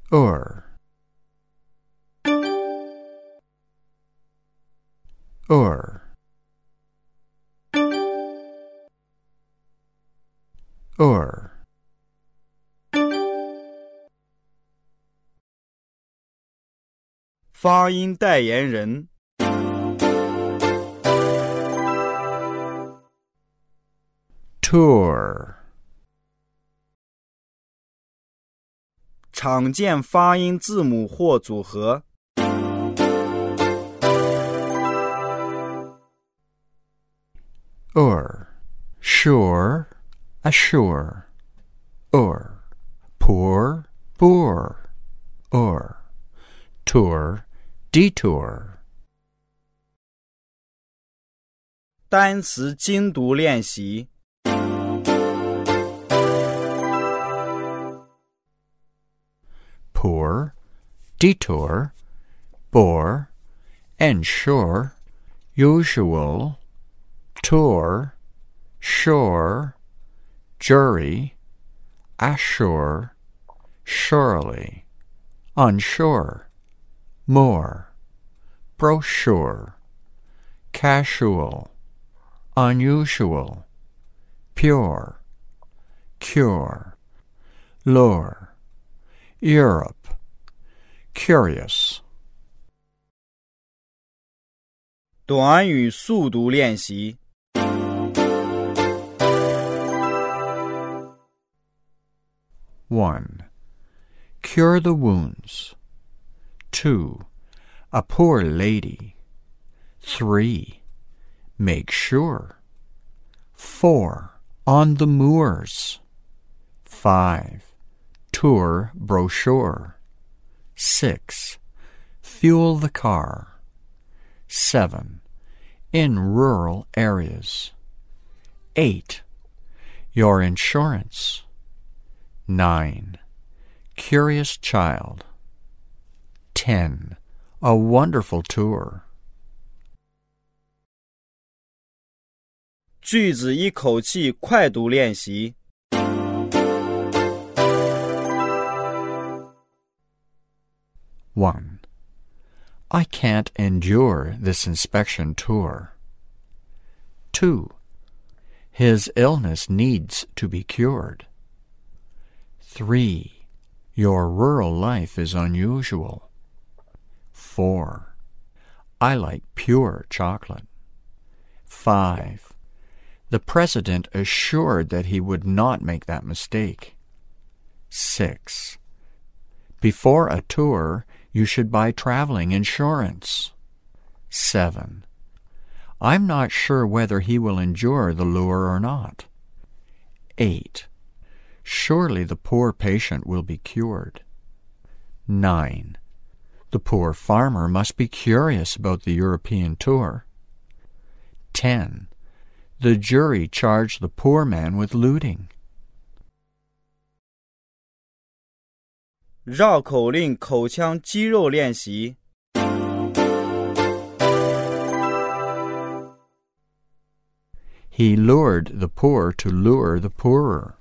or or or 发音代言人 tour 常见发音字母或组合 or sure assure or poor poor or tour detour 单词精读练习 poor detour bore ensure usual tour shore jury assure surely unsure more brochure casual unusual pure cure lure Europe curious 短语速读练习 1. Cure the wounds. 2. A poor lady. 3. Make sure. 4. On the moors. 5. Tour brochure. 6. Fuel the car. 7. In rural areas. 8. Your insurance. 9. Curious child. 10. A wonderful tour. 句子一口气快读练习 1. I can't endure this inspection tour. 2. His illness needs to be cured. 3. Your rural life is unusual. 4. I like pure chocolate. 5. The president assured that he would not make that mistake. 6. Before a tour, you should buy traveling insurance. 7. I'm not sure whether he will endure the lure or not. 8. Surely the poor patient will be cured. 9. The poor farmer must be curious about the European tour. 10. The jury charged the poor man with looting. 绕口令口腔肌肉练习 He lured the poor to lure the poorer.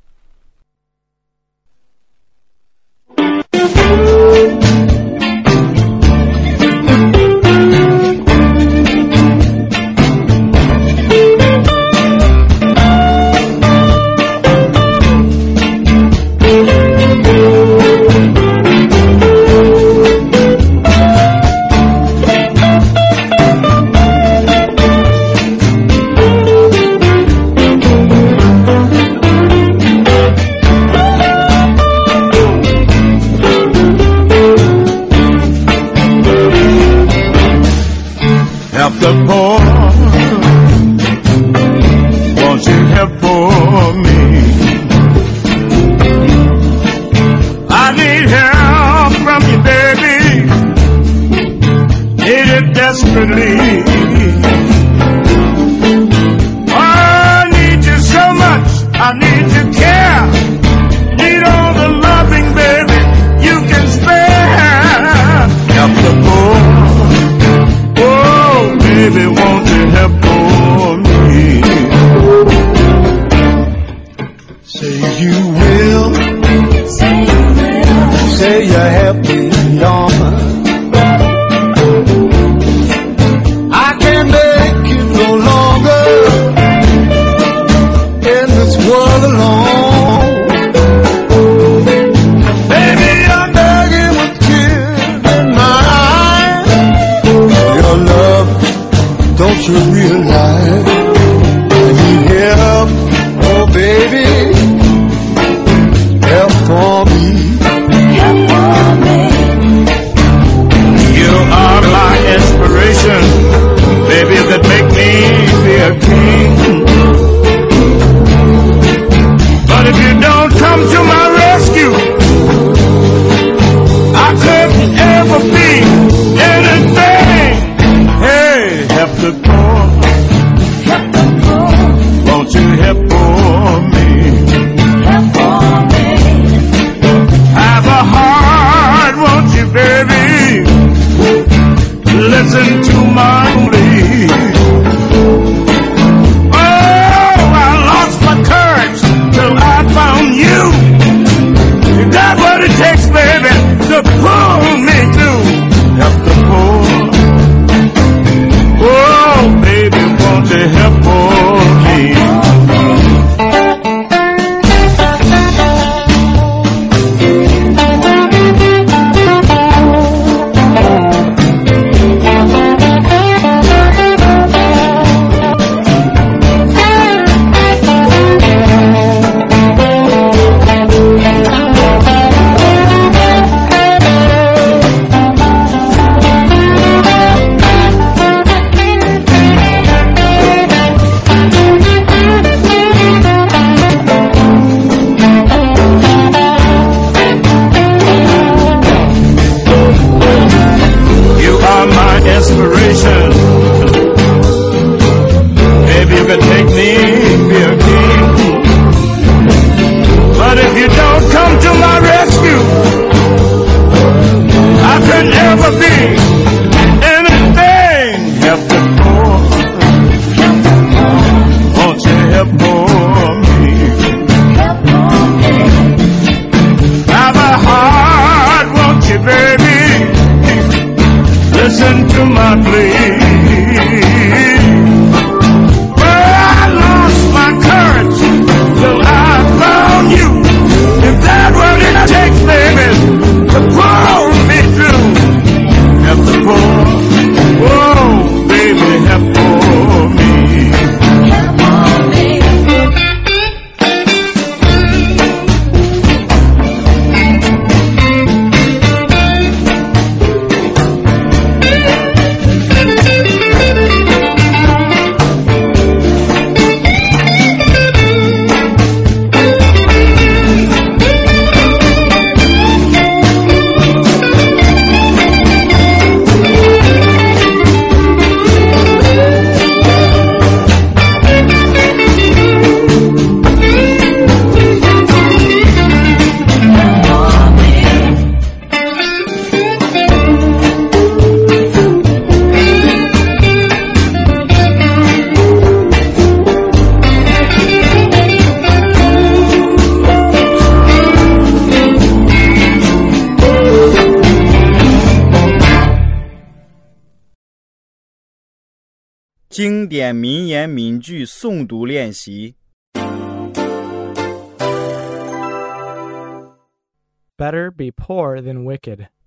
Baby, you help me on. I can't make it no longer in this world alone. Baby, I'm begging with tears in my eyes for your love. Don't you realize I need help? Oh, baby, help for me. Help for me. You are my inspiration, baby, that make me be a king. But if you don't come to my rescue, I couldn't ever be anything. Hey, help the poor. Help the poor. Won't you help for me? Help for me. Have a heart, won't you, baby? Listen to my plea. Oh, I lost my courage till I found you. You got what it takes, baby, to pull me through. Help the poor. Oh, baby, won't you help for me? Inspiration. Maybe you could take me, be a king. But if you don't come to my rescue, I could never be anything. Help the poor. Won't you help for me? Help for me. Have a heart, won't you, baby? Listen to my plea. Well, I lost my courage till I found you. If that what it takes, baby, to pull me through. Help the poor. Oh, baby, help for me. Help for me. 经典名言名句诵读练习。 Better be poor than wicked.